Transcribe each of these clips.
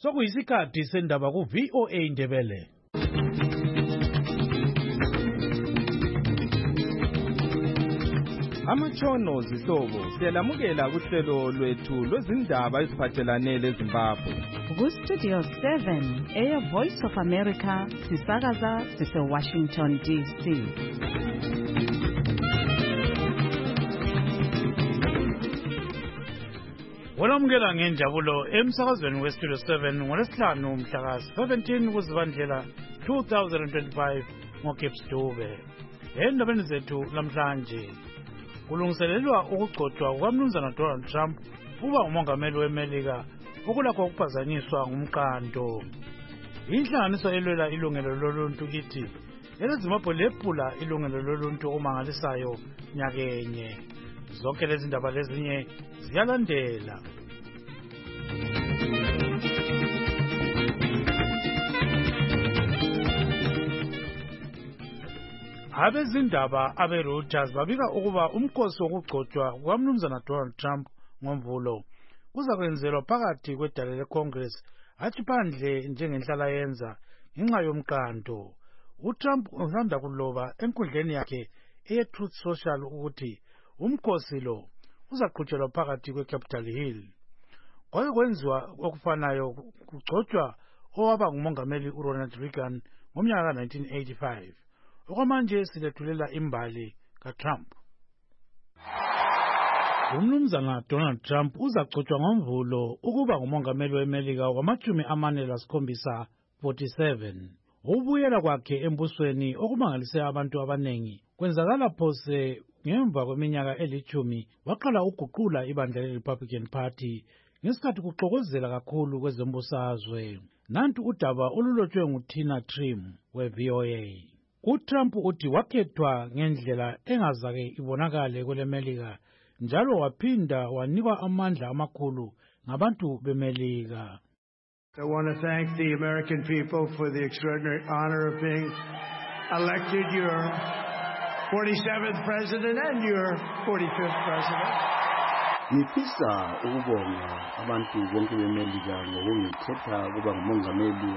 Sokuyisikhathi sendaba ku VOA Ndebele. Amatshono zihlobo siyalamukela kuhlelo lwethu lwezindaba eziphathelane leZimbabwe. Ku-Studio 7 Air Voice of America sisakaza sise-Washington DC. Olamukela ngenjabulo emsakazweni weStudio 7 ngolesihlanu mhla ka-17 kuZibandlela 2025 ngoGibbs Dube. Endabeni zethu namhlanje kulungiselelwa ukugcotshwa kukaMnumzana Donald Trump uba ngumongameli weMelika okulakho ukuphazanyiswa ngumqando. Inhlanganiso elwela ilungelo loluntu ithi eleZimbabwe lephula ilungelo loluntu omangalisayo nyakenye. Zonke lezi ndaba lezinye ziyalandela. Abezindaba abeReuters babika ukuba umkhosi wokugcotshwa kukaMnumzana Donald Trump ngoMvulo uzakwenzelwa phakathi kwedale leCongress athi phandle njengenhlala yenza ngenxa yomqando. UTrump usanda kuloba enkundleni yakhe eyeTruth Social ukuthi umkhosi lo uzaqhutshelwa phakathi kweCapitol Hill. Kwake kwenziwa okufanayo kugcotshwa owaba ngumongameli uRonald Reagan ngomnyaka ka-1985. Okwamanje silethulela imbali kaTrump. UMnumzana Donald Trump uzagcotshwa ngoMvulo ukuba ngumongameli weMelika wama-47. Ukubuyela kwakhe embusweni okumangalise abantu abanengi kwenzakala phose ngemva kweminyaka eli-10 waqala uguqula ibandla le-Republican Party ngesikhathi kuxokozela kakhulu kwezembusazwe. Nantu udaba olulotshwe nguTina Trim we-VOA. UTrump uthi wakhethwa ngendlela engazake ibonakale kweleMelika njalo waphinda wanikwa amandla amakhulu ngabantu beMelika. I want to thank the American people for the extraordinary honor of being elected your 47th president and your 45th president. Ngifisa ukubonga abantu bonke beMelika ngokungikhetha kuba ngumongameli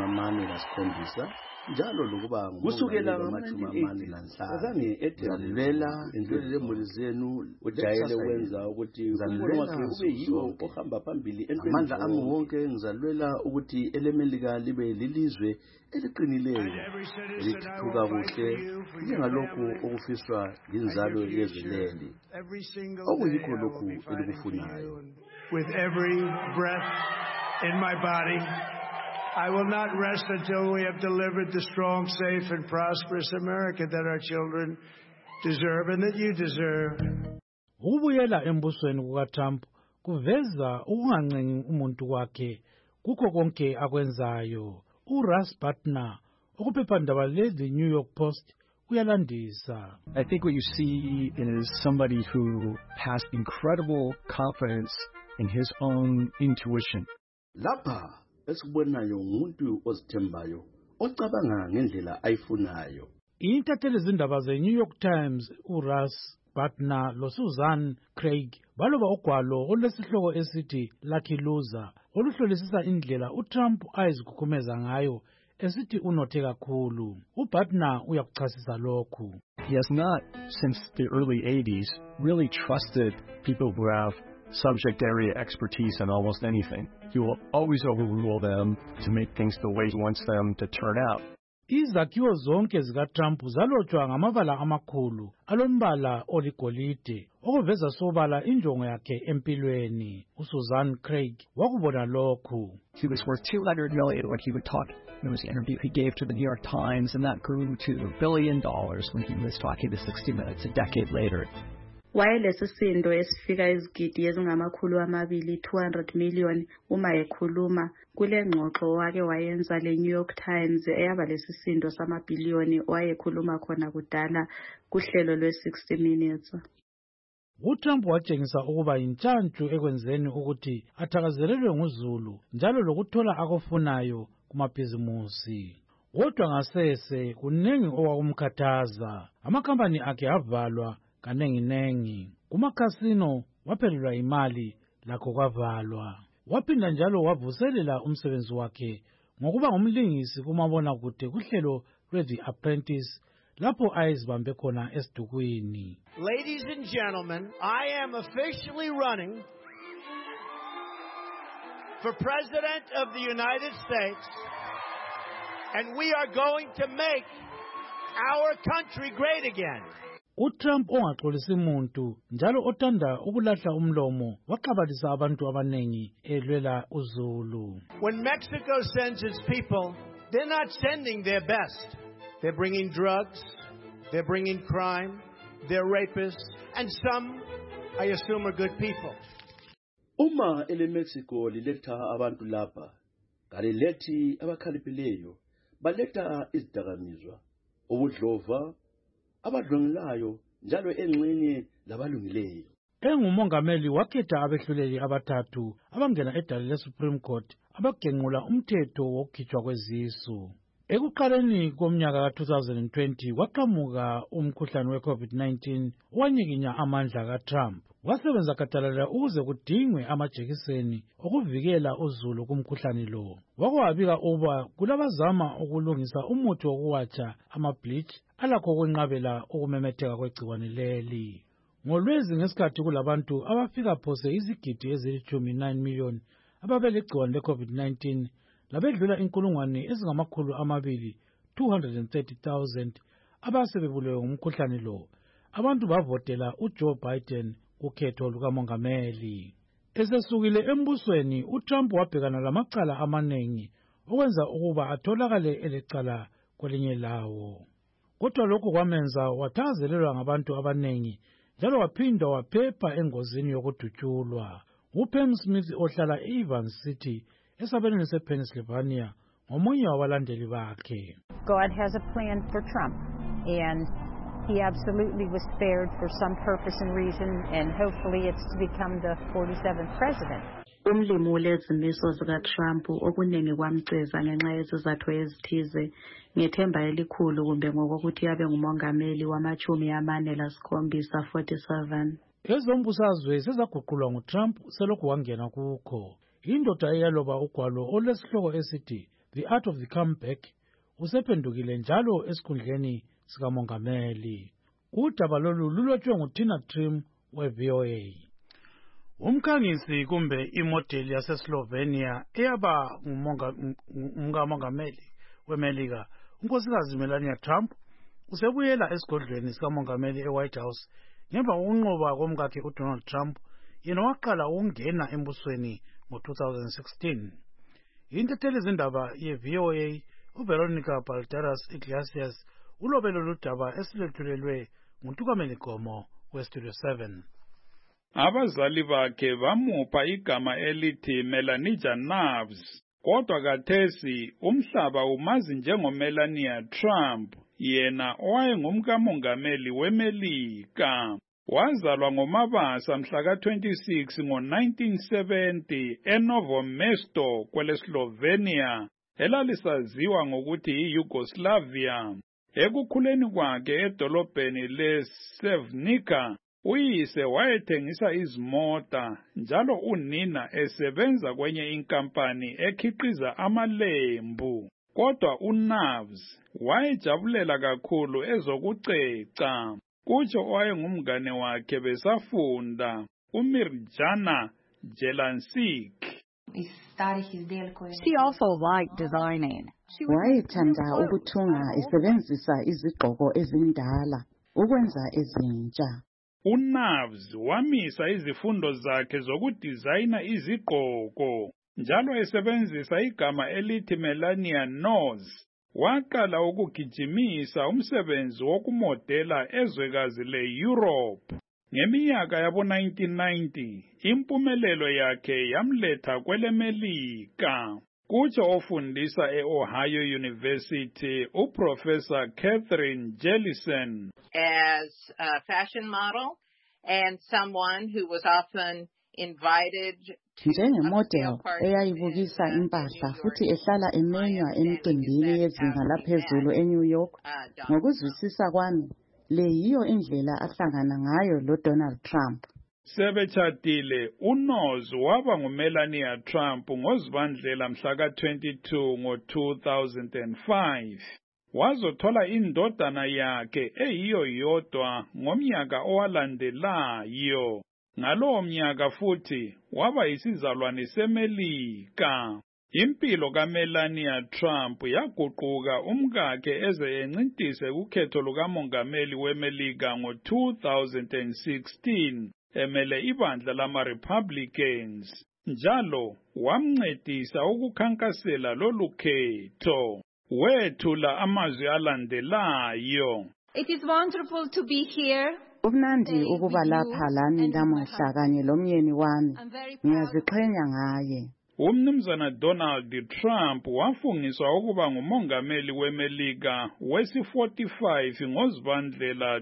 wama-47 njalo lokuba kusukela ngo-1980 azange ethelwelela indlela lemuli zenu ujayele wenza ukuthi umbono wakhe ube yiwo ohamba phambili amandla ami wonke ngizalwela ukuthi eleMelika libe lilizwe eliqinileyo elithuthuka kuhle njengalokhu okufiswa yinzalo yezwe leli okuyikho lokhu elikufunayo. With every breath in my body, I will not rest until we have delivered the strong, safe, and prosperous America that our children deserve and that you deserve. Ukubuyela embusweni kukaTrump kuveza ukungancengi umuntu wakhe kukho konke akwenzayo. uRuss Butner okuphephandaba le-The New York Post uyalandisa. I think what you see is somebody who has incredible confidence in his own intuition. Lapha esikubonayo ngumuntu ozithembayo ocabanga ngendlela ayifunayo. Intatheli zindaba ze-New York Times uRuss Butner loSusan Craig baloba ugwalo olesihloko esithi Lucky Loser oluhlolisisa indlela uTrump ayizikhukhumeza ngayo esithi unothe kakhulu. uButner uyakuchasisa lokhu. He has not, since the early 80s, really trusted people who have subject area expertise in almost anything. He will always overrule them to make things the way he wants them to turn out. Izakhiwo zonke zikaTrump zalotshwa ngamabala amakhulu alombala oligolide okuveza sobala injongo yakhe empilweni. uSusan Craig wakubona lokhu. He was worth $200 million when he would talk. There was an interview he gave to the New York Times, and that grew to $1 billion when he was talking to 60 Minutes a decade later. Wayelesisindo esifika izigidi ezingamakhulu amabili 200 million uma ekhuluma kule ngxoxo wake wayenza le-New York Times eyaba lesisindo samabhiliyoni wayekhuluma khona kudala kuhlelo lwe-60 Minutes. uTrump watshengisa ukuba yintshantshu ekwenzeni ukuthi athakazelelwe nguZulu njalo lokuthola akufunayo kumabhizimusi. Kodwa ngasese kunengi owakumkhathaza. Amakhampani akhe avalwa kanenginengi. Kumakhasino waphelelwa imali lakho kwavalwa. Waphinda njalo wavuselela umsebenzi wakhe ngokuba ngumlingisi kumabonakude kuhlelo lwe-The Apprentice lapho ayezibambe khona esidukwini. Ladies and gentlemen, I am officially running for President of the United States, and we are going to make our country great again. uTrump ongaxolisi muntu njalo othanda ukulahla umlomo waxabalisa abantu abanengi elwela uzulu. When Mexico sends its people, they're not sending their best. They're bringing drugs, they're bringing crime, they're rapists, and some, I assume, are good people. Uma Mexico liletha abantu lapha, kalilethi abakhaliphileyo, baletha izidakamizwa, ubudlova, abadlongelayo njalo engxenye labalungileyo. Engumongameli wakhetha abehluleli abathathu abangena edale le-Supreme Court abagenqula umthetho wokukhitshwa kwezisu. Ekuqaleni komnyaka ka-2020 waqhamuka umkhuhlane we-COVID-19 owanyikinya amandla kaTrump. Wasebenza gadalala ukuze kudingwe amajekiseni okuvikela uzulu kumkhuhlane lo. Wakwabika uba kulabazama ukulungisa umuthi wokuwatsha ama-bleach alakho ukwenqabela ukumemetheka kwegciwane leli. Ngolwezi ngesikhathi kulabantu abafika phose izigidi ezili-19 million ababelegciwane le-COVID-19 labedlula inkulungwane ezingamakhulu 230,000 abasebebulewe ngumkhuhlane lo. Abantu bavotela uJoe Biden kukhetho lukamongameli. Esesukile embusweni, uTrump wabhekana lamacala amanengi okwenza ukuba atholakale elecala kwelinye lawo. Kodwa lokho kwamenza wathazelelwa ngabantu abanengi njalo waphinda waphepha engozini yokudutshulwa. uPam Smith ohlala e-Evans City esabelweni sePennsylvania ngomunye wabalandeli bakhe. God has a plan for Trump, and he absolutely was spared for some purpose and reason, and hopefully it's to become the 47th president. Umlimo lezimiso zikaTrump okuningi kwamceza ngenxa yezizathu ezithize ngethemba elikhulu kumbe ngokuthi abe ngumongameli wama-47. Ezombusazwe sezaguqulwa nguTrump selokhu wangena kukho. Indoda eyaloba ugwalo olesihloko esithi The Art of the Comeback usephendukile njalo esikhundleni sikamongameli. Udaba lolu lulotshwe nguTina Trim we-VOA. Umkhangisi kumbe imodeli yaseSlovenia eyaba ngumongameli weMelika unkosikazi Melania Trump usebuyela esigodlweni sikamongameli eWhite House ngemva kokunqoba komkakhe uDonald Trump yena waqala ukungena embusweni ngo-2016. Intatheli izindaba ye-VOA uVeronica Balderas Iglesias ulobelo ludaba esilethulelwe nguNtukameli Gomo weStudio 7. Abazali bakhe bamupha igama elithi Melanija Nabs, kodwa kathesi umhlaba umazi njengoMelania Trump, yena owayengumkamongameli weMelika. Wazalwa ngoMabasa mhla ka-26 ngo-1970 eNovo Mesto kweleSlovenia, elalisaziwa ngokuthi yiYugoslavia. Ekukhuleni kwakhe edolobheni leSevnica, uyise wayethengisa izimota njalo unina esebenza kwenye inkampani ekhiqiza amalembu. Kodwa uNabs wayejabulela kakhulu ezokuceca. Kutsho owayengumngane wakhe besafunda, uMirjana Jelansik. She also liked designing. Wayethanda ukuthunga esebenzisa izigqoko ezindala ukwenza ezintsha. uNabs wamisa izifundo zakhe zokudizayina izigqoko njalo esebenzisa igama elithi Melania Nose. Waqala ukugijimisa umsebenzi wokumodela ezwekazi le-Europe. Ngeminyaka yabo-1990, impumelelo yakhe yamletha kweleMelika. Kutsho ofundisa e-Ohio University, uProfessor Catherine Jellison. As a fashion model and someone who was often invited njengemodel eyayibukisa impahla futhi ehlala emenywa emicimbini yezinga laphezulu eNew York. Ngokuzwisisa kwami, le yiyo indlela ahlangana ngayo loDonald Trump. Sebetshadile, uNoz waba nguMelania Trump ngoZibandlela mhla ka-22 ngo-2005. Wazothola indodana yakhe eyiyo yodwa ngomnyaka owalandelayo. Ngalowo mnyaka futhi waba yisizalwane seMelika. Impilo kaMelania Trump yaguquka umkakhe eze encintise kukhetho lukamongameli weMelika ngo-2016 emele ibandla lama-Republicans. Njalo wamncedisa ukukhankasela lolu khetho. Wethula amazwi alandelayo. It is wonderful to be here. Kumnandi ukuba lapha lani namuhla kanye lomyeni wami. Ngiyaziqhenya ngaye. Umnumzana Donald Trump wafungiswa ukuba ngumongameli weMelika wesi-45 ngoZibandlela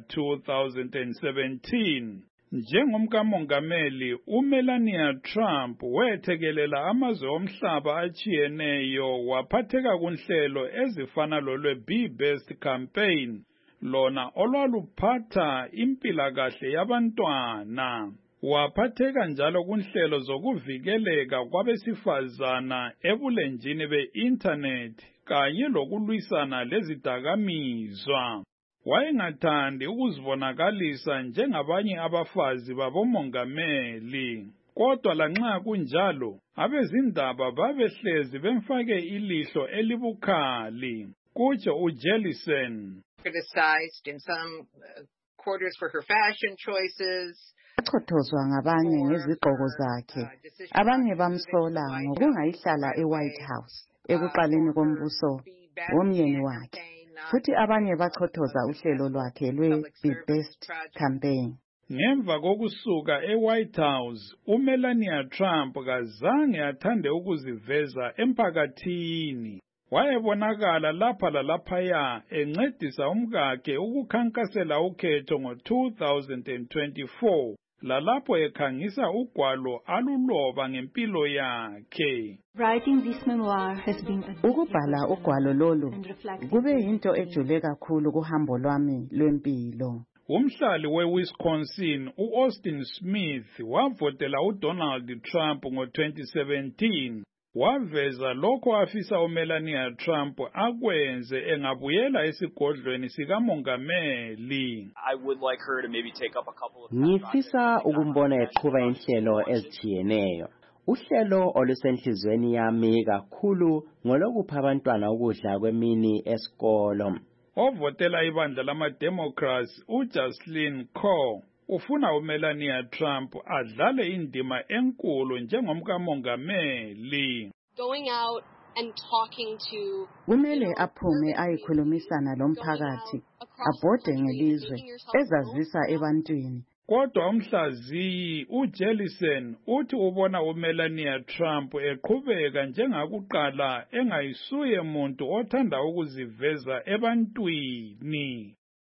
2017. Njengomkamongameli, uMelania Trump wethekelela amazwe omhlaba achiyeneyo waphatheka kunhlelo ezifana lolwe-Be Best campaign, lona olwaluphatha impilakahle yabantwana. Waphatheka njalo kunhlelo zokuvikeleka kwabesifazana ebulenjini be-internet kanye lokulwisana lezidakamizwa. Wayengathandi ukuzibonakalisa njengabanye abafazi babomongameli. Kodwa lanxa kunjalo, abezindaba babehlezi bemfake ilihlo elibukhali. Kutsho uJellison. Criticized in some quarters for her fashion choices. Wachothozwa ngabanye ngezigqoko zakhe. Abanye bamsola ngokungayihlala eWhite House ekuqaleni kombuso womyeni wakhe. Futhi abanye bachothoza uhlelo lwakhe lwe-Be Best campaign. Ngemva kokusuka eWhite House, uMelania Trump kazange athande ukuziveza emphakathini. Wayebonakala lapha lalaphaya encedisa umkakhe ukukhankasela ukhetho ngo-2024. Lalapho ekhangisa ugwalo aluloba ngempilo yakhe. Writing this memoir has been ukubhala ugwalo lolu kube yinto ejule kakhulu kuhambo lwami lwempilo. Umhlali weWisconsin uAustin Smith wavotela uDonald Trump ngo-2017. Waveza lokho afisa uMelania Trump akwenze engabuyela esigodlweni sikamongameli. Ngifisa ukumbona eqhuba inhlelo ezithiyeneyo. Uhlelo olusenhlizweni yami kakhulu ngolokupha abantwana ukudla kwemini esikolo. Ovotela ibandla lama-Democrats uJocelyn Coe ufuna uMelania Trump adlale indima enkulu njengomkamongameli. Going out and talking to kumele aphume ayikhulumisana lomphakathi, abhode ngelizwe, ezazisa ebantwini. Kodwa umhlaziyi uJellison uthi ubona uMelania Trump eqhubeka njengakuqala engayisuye muntu othanda ukuziveza ebantwini.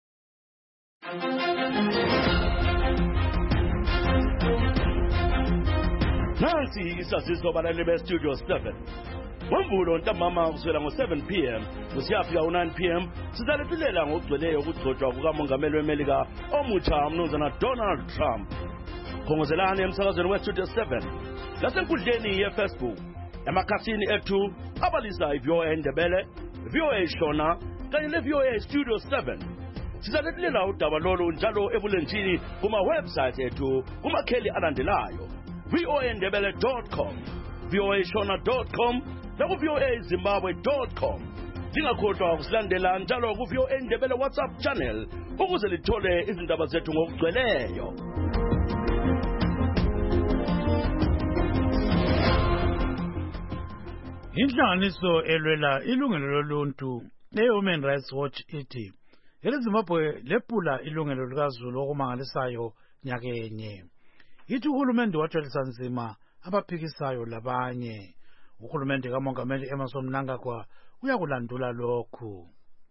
Nansi isaziso balaleli beStudio 7. Ngomvulo ntambama kusukela ngo-7 p.m. kusiyafika u-9 p.m. sizaletulela ngokugcweleyo ukugcotshwa kukamongameli weMelika omutsha umnumzana Donald Trump. Khongozelani emsakazweni weStudio 7 lasenkundleni yeFacebook, emakhasini ethu abalisa iVOA Ndebele, VOA Shona kanye neVOA Studio 7. Sizaletulela udaba lolu njalo ebulenjini kuma-website ethu kumakheli alandelayo: voandebele.com, voashona.com, naku-voazimbabwe.com. Lingakhohlwa ukusilandela njalo ku-VOA Ndebele WhatsApp channel ukuze lithole izindaba zethu ngokugcweleyo. Inhlanganiso elwela ilungelo loluntu le-Human Rights Watch ithi eleZimbabwe lephula ilungelo likaZulu okumangalisayo nyakenye. Ithi uhulumende wathwalisa nzima abaphikisayo labanye. Uhulumende kamongameli Emmerson Mnangagwa uyakulandula lokhu.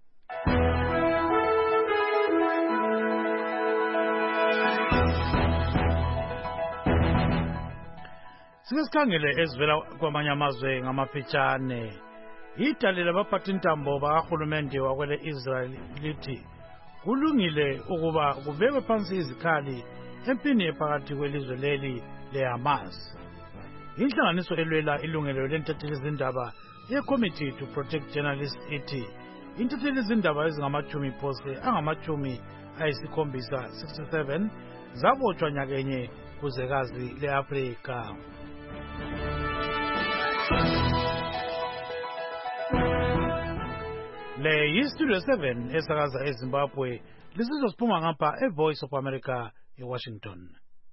Sike sikhangele ezivela kwamanye amazwe ngamafitshane. Idale labaphathintambo bakahulumende wakwele Israel lithi kulungile ukuba kubekwe phansi izikhali empini ephakathi kwelizwe leli leHamas. Inhlanganiso elwela ilungelo lentethelezindaba yeCommittee to Protect Journalists ithi intethelezindaba ezingamachumi phose angamachumi ayisikhombisa 67 zabotshwa nyakenye kuzwekazi leAfrika. Le yiStudio 7 esakaza eZimbabwe lisizosiphuma ngapha eVoice of America eWashington.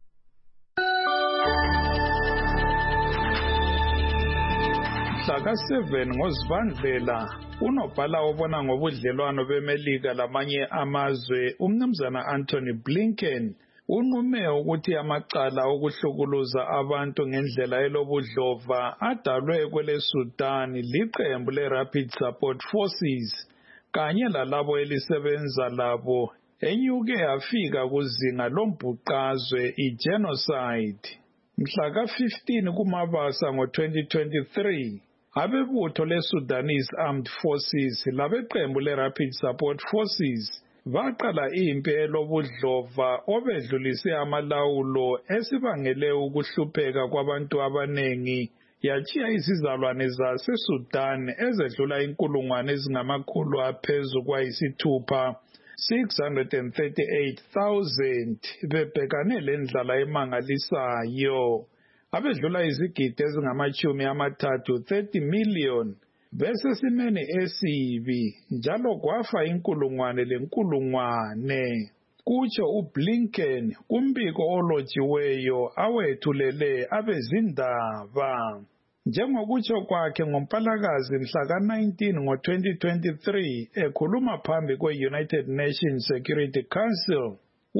Mhla 7 ngoZibandlela unobhala obona ngobudlelwano beMelika lamanye amazwe umnumzana Anthony Blinken unqume ukuthi amacala okuhlukuluza abantu ngendlela elobudlova adalwe kwele Sudan liqembu leRapid Support Forces kanye lalabo elisebenza labo enyuke yafika kuzinga lombhuqazwe igenocide. Mhla 15 kuMabasa ngo2023 abebutho leSudanese Armed Forces labeqembu leRapid Support Forces baqala impi elobudlova obedlulise amalawulo esibangele ukuhlupheka kwabantu abanengi yachiya izizalwane zaseSudan ezedlula inkulungwane ezingamakhulu aphezu kwayisithupha 638,000 bebhekane lendlala emangalisayo. Abedlula izigidi ezingamachumi amathathu 30 million besesimeni esibi njalo kwafa inkulungwane lenkulungwane. Kutsho uBlinken kumbiko olojiweyo awethulele abezindaba. Njengokutsho kwakhe ngoMpalakazi mhla ka-19 ngo-2023 ekhuluma phambi kwe-United Nations Security Council,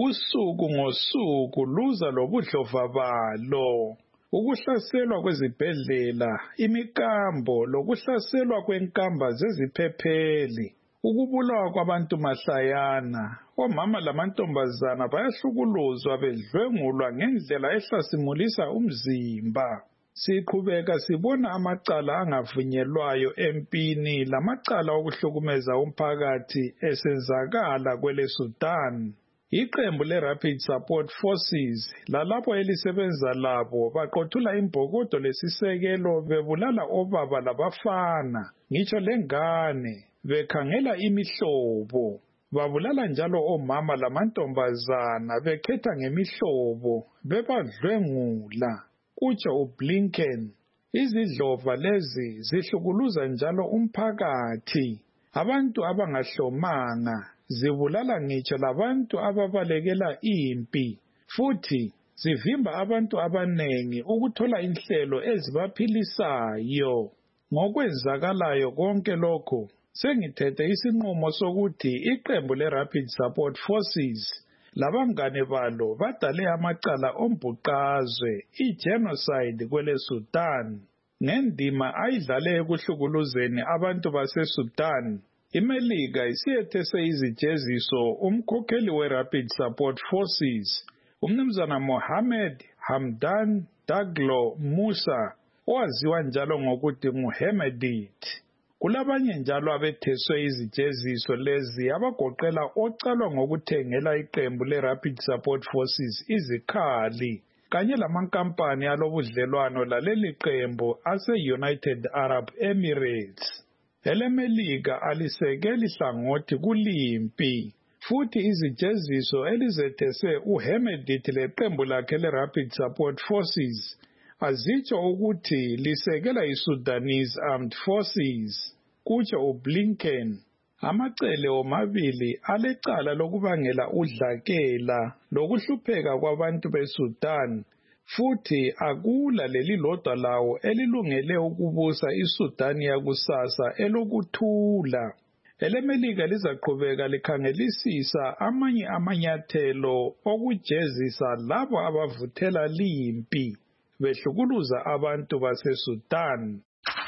usuku ngosuku luza lobudlova balo. Ukuhlaselwa kwezibhedlela, imikambo lokuhlaselwa kwenkamba zeziphepheli, ukubulawa kwabantu mahlayana, omama lamantombazana bayahlukuluzwa bedlwengulwa ngendlela ehlasimulisa umzimba. Siqhubeka sibona amacala angavunyelwayo empini lamacala okuhlukumeza umphakathi esenzakala kwele Sudan. Iqembu leRapid Support Forces lalapho elisebenza labo baqothula imbokodo lesisekelo bebulala obaba labafana ngitsho lengane bekhangela imihlobo. Babulala njalo omama lamantombazana bekhetha ngemihlobo bebadlwengula. Kutsho uBlinken izidlova lezi zihlukuluza njalo umphakathi. Abantu abangahlomanga zibulala ngitsho labantu ababalekela impi futhi zivimba abantu abanengi ukuthola inhlelo ezibaphilisayo. Ngokwenzakalayo konke lokho sengithethe isinqumo sokuthi iqembu leRapid Support Forces labangane balo badale amacala ombhuqazwe igenocide kwele Sudan. Ngendima ayidlale ekuhlukuluzeni abantu baseSudan, iMelika isiyethese izijeziso umkhokheli weRapid Support Forces, umnumzana Mohammed Hamdan Daglo Musa, owaziwa njalo ngokuthi nguHemedit. Kulabanye njalo abetheswe izijeziso lezi abagoqela ocalwa ngokuthengela iqembu leRapid Support Forces izikhali kanye lamankampani alobudlelwano laleli qembu ase-United Arab Emirates. EleMelika alisekeli hlangothi kulimpi futhi izijeziso elizethese uHemedit leqembu lakhe leRapid Support Forces azitsho ukuthi lisekela iSudanese Armed Forces. Kutsho uBlinken amacele omabili alecala lokubangela udlakela lokuhlupheka kwabantu beSudan futhi akula leli lodwa lawo elilungele ukubusa iSudan yakusasa elokuthula. EleMelika lizaqhubeka likhangelisisa amanye amanyathelo okujezisa labo abavuthela limpi behlukuluza abantu baseSudan.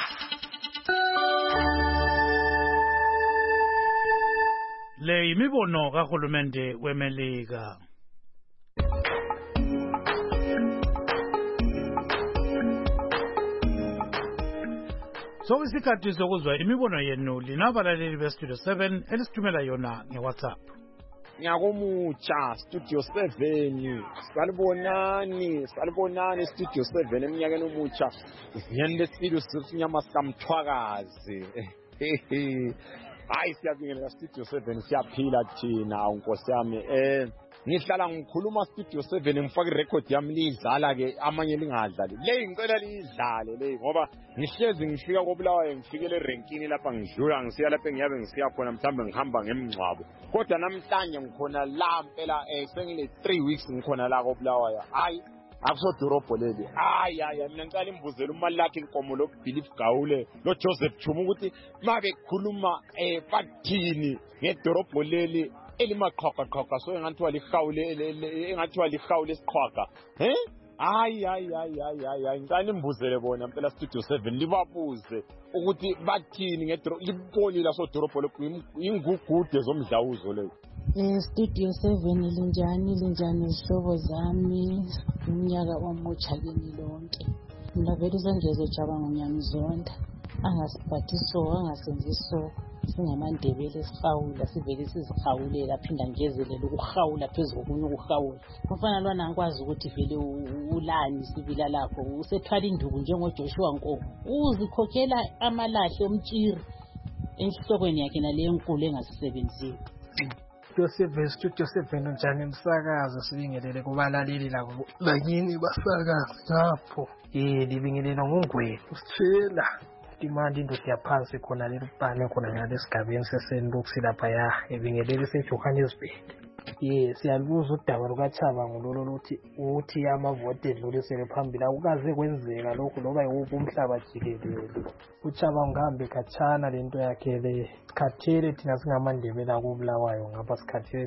Le yimibono kahulumende weMelika. Sokusikhathi sokuzwa imibono yenu linabalaleli beStudio 7 elisithumela yona ngeWhatsApp. Ngiyakomutsha Studio 7 salibonani Studio 7 eminyakeni omutsha ngiyani lesibili sinyama sikamthwakazi hayi siyabingelela Studio 7 siyaphila thina unkosi yami ngihlala ngikhuluma Studio 7 ngifaka irecord yami lidlala ke amanye lingadlali le ngicela lidlale le ngoba ngihlezi ngifika koBulawayo ngifikele erenkini lapha ngidlula ngisiya lapha engiyabe ngisiya khona mhlambe ngihamba ngemngcwabo kodwa namhlanje ngikhona la impela sengile 3 weeks ngikhona la koBulawayo hayi akusodorobho leli hayi mina ngicela imbuzelo imali lakhe inkomo lo Belief Gawule lo Joseph Chuma ukuthi mabe khuluma bathini ngedorobho leli elimaqhaqaqhaqa so engathiwa lihawule esiqhwaga hayi ngicela imbuzele bona impela Studio 7 libabuze ukuthi bathini ngedorobho libonile asodorobho lokho ingugude zomdlawuzo leyo Studio 7 linjani izihlobo zami unyaka omutsha kini lonke mina vele uSengezwe Jabangu ngiyamzonda angasiphathiso angasenziso singamandebele sihawula sivele sizihawulela phinda ngezelela ukuhawula phezulu kokunye ukuhawula mfana lwana ngikwazi ukuthi vele ulani sibila lakho usethwala induku njengoJoshua Nkomo uzikhokhela amalahle omtshiri enhlokweni yakhe nale enkulu engasisebenziyo Studio 7 njani umsakazo sibingelele kubalaleli labo bakini basakazi lapho libingelela ngongwenya usithela imandi indoda yaphansi khona lelibhane khona ngalesigabeni sesenbox lapha ya ebingelele seJohannesburg siyaluza udaba lukaChabangu lolo uthi amavote edlulisele phambili akukaze kwenzeka lokho loba yiwuphi umhlaba jikelele uChabangu ngambe khatshana lento yakhe le sikhathele thina singamandebela koBulawayo ngapha sikhathele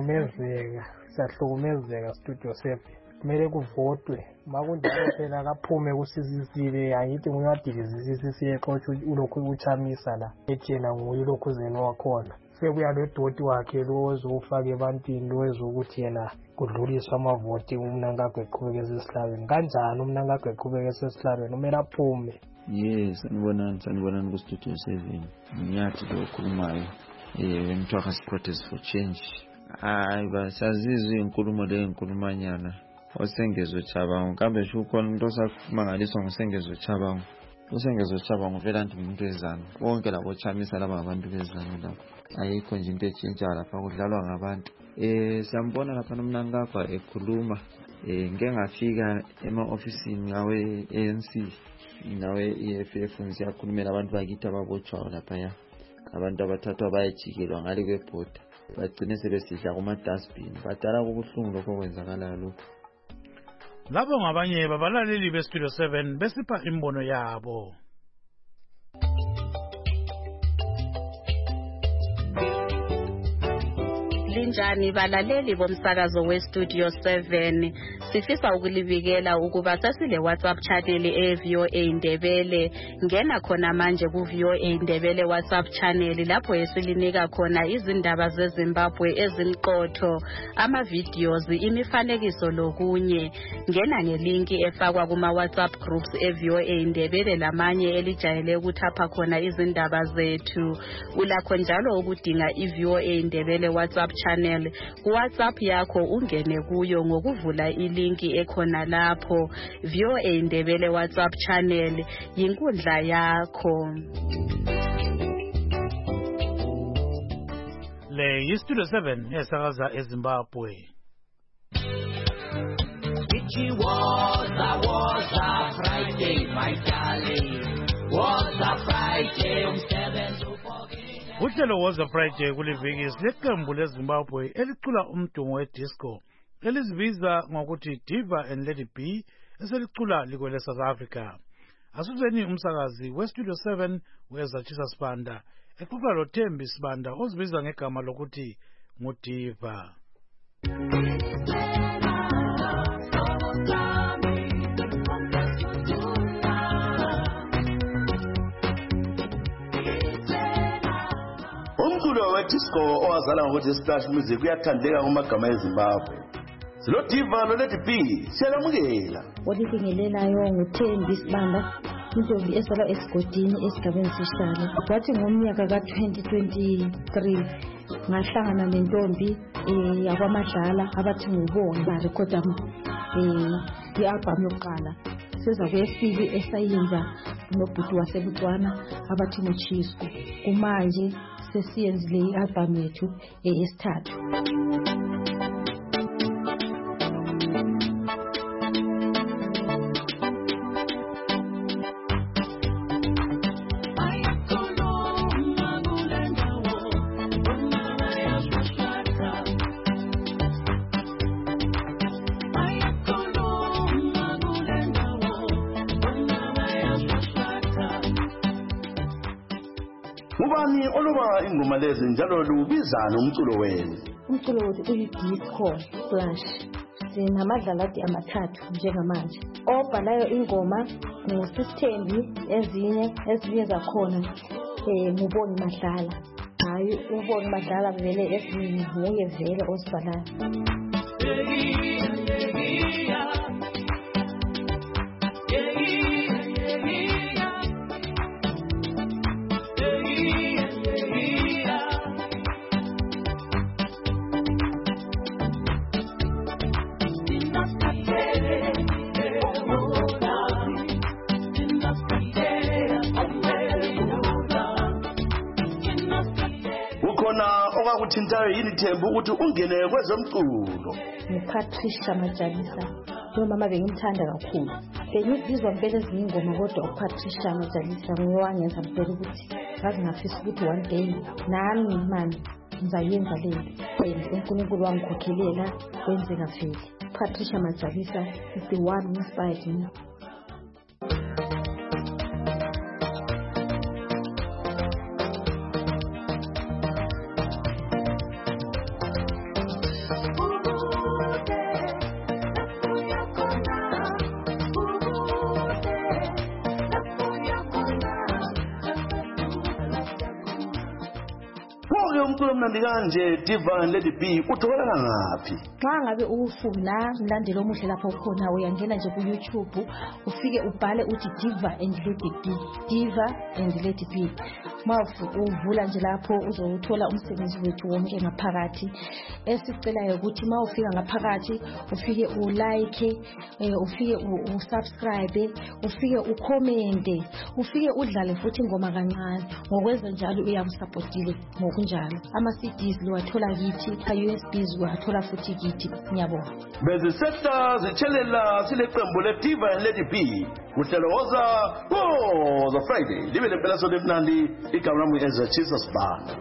siyahlukumezeka Studio 7 kumele kuvotwe makunjalo phela kaphume kusizisile angithi nguyadigizisisi siyexotsha ulokhu uchamisa la ethena nguye lokhu zeni wakhona sekuya lodoti wakhe lozofaka ebantwini lozokuthi yena kudluliswa amavoti umnankagwe eqhubeka esesihlabeni kanjani umnankagwe eqhubeka esesihlabeni umele aphume sanibonani ku Studio 7 ngiyathi lo okhulumayo Mthwakazi Protest for Change hayi basazizwe inkulumo le inkulumanyana oSengezwe Jabangu kambe shukhona into sakumangaliswa ngoSengezwe Jabangu uSengezwe Jabangu vela nje umuntu wezana bonke labo chamisa laba abantu bezana lapha ayikho nje into etshintsha lapha kudlalwa ngabantu siyambona lapha nomnankagwa ekhuluma ngeke ngafika ema-ofisini ngawe ANC nawe EFF ngiyakhulumela abantu bakithi ababotshwayo lapha ya abantu abathathwa bayajikelwa ngale kwebhoda bagcine sebesidla kuma-dustbin badala kubuhlungu lokho kwenzakalayo lokho labo ngabanye babalaleli beStudio 7 besipha imbono yabo Linjani balaleli bomsakazo weStudio 7 sifisa ukulibikela ukuba sasile WhatsApp channel eVOA Indebele ngena khona manje kuVOA Indebele WhatsApp channel lapho esilinika khona izindaba zeZimbabwe ezimqotho ama videos imifanekiso lokunye ngena ngelinki efakwa kuma WhatsApp groups eVOA Indebele lamanye elijayele ukuthapha khona izindaba zethu ulakho njalo ukudinga iVOA Indebele WhatsApp channel WhatsApp yakho ungene kuyo ngokuvula ilinki ekhona lapho VOA Indebele WhatsApp channel yinkundla yakho le yiStudio 7 esakaza eZimbabwe It was a Friday my darling was a Friday uhlelo was a Friday kuliviki sileqembu leZimbabwe elicula umdumo wedisco elizibiza ngokuthi Diva and Lady B eselicula likwele South Africa asuzeni umsakazi weStudio 7 weZatshisa Sibanda exoxa loThembi Sibanda ozibiza ngegama lokuthi nguDiva umculo wedisco owazala ngokuthi Splash Music uyathandeka kumagama eZimbabwe silo Diva lo Lady B siyalamukela olibingelelayo nguThembi Sibanda intombi esala esigodini esigabeni sesihlalo kwathi ngomnyaka ka2023 ngahlangana nentombi yakwaMadlala abathi ngubonga barekhoda i-album yokuqala. Seza kwesibili esayenza nobhuti waseBotswana abathi Mochisco. Kumanje sesiyenzile i-album yethu yesithathu. Ubani oluba ingoma lezi njalo lubizana umculo wenu? Umculo wethu uyi-disco flash. Sinamadlalati amathathu njengamanje. Obhalayo ingoma nguSisithembi, ezinye zakhona ngubonga Madlala. Hayi ubonga Madlala vele ezinye nguye vele osibhalayo. Okuthintayo yini Thembu ukuthi ungene kwezomculo? Patricia Majalisa. Umama bengimthanda kakhulu. Bengizizwa impela ezinye ingoma kodwa uPatricia Majalisa ngiwangenza impela ukuthi ngaze ngafisa ukuthi one day nami manje ngizayenza lento. uNkulunkulu wangikhokhelela kwenzeka vele. Patricia Majalisa is the one who inspired me. Umculo mnandi kanje Diva and Lady B utholakala ngaphi? Xa ngabe ufuna mlandelo omuhle lapho khona uyangena nje ku YouTube ufike ubhale uthi Diva and Lady B. Diva and Lady B. Uvula nje lapho uzothola umsebenzi wethu wonke ngaphakathi. Esicelayo ukuthi mawufika ngaphakathi ufike ulike, ufike usubscribe, ufike ucommente, ufike udlale futhi ingoma kancane. Ngokwenza njalo uyamsupportile ngokunjalo. Ama-CDs liwathola kithi, USBs liwathola futhi kithi. Ngiyabonga. Beziseta zithelela sileqembu leDiva and Lady B. Kuhlelo woza the Friday. Libe lempela sonto emnandi igama lami Ezra Jesus Banda.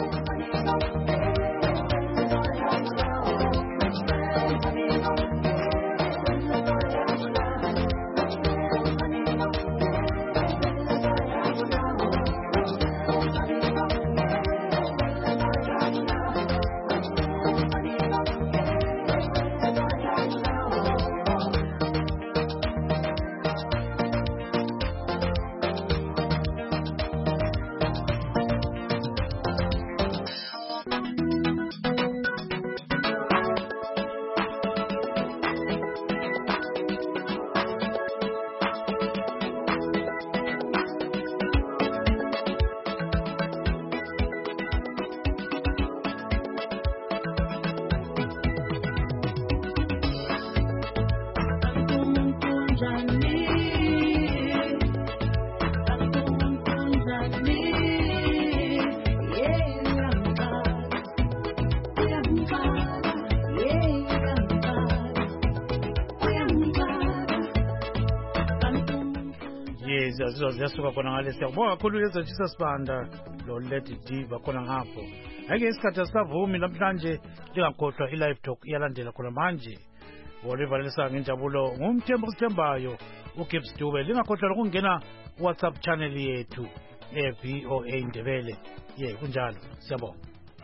Ziyasuka khona ngale siyabonga kakhulu lezo Jesus Banda lo Lady Diva khona ngapho. Ake isikhathi asavumi namhlanje lingakhohlwa i-live talk iyalandela khona manje. Wolivalisa ngenjabulo ngumthembu osithembayo uGibbs Dube. Lingakhohlwa ukungena WhatsApp channel yethu VOA Ndebele. Kunjalo siyabonga.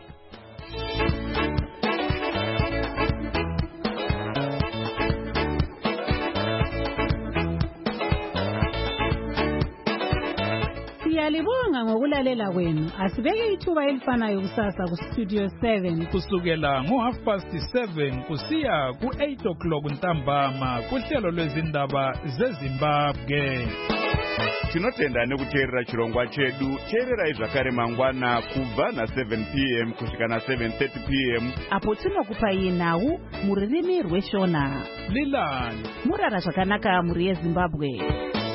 Siyalibonga ngokulalela kwenu. Asibeke ithuba elifanayo kusasa ku Studio 7 kusukela ngo7:30 kusiya ku8 o'clock ntambama kuhlelo lwezindaba zeZimbabwe. tinotenda nekuteerera chirongwa chedu. Teererai zvakare mangwana kubva na7 p.m. kusvika na7:30 p.m. apo tinokupai nhau mururimi rweshona. Lilani murara zvakanaka muri yeZimbabwe.